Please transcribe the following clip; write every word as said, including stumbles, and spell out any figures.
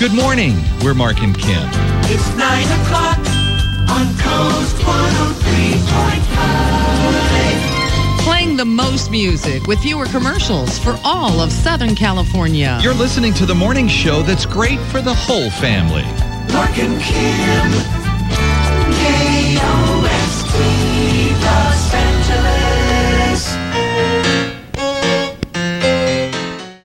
Good morning. We're Mark and Kim. It's nine o'clock on Coast one oh three point five. Playing the most music with fewer commercials for all of Southern California. You're listening to the morning show that's great for the whole family. Mark and Kim.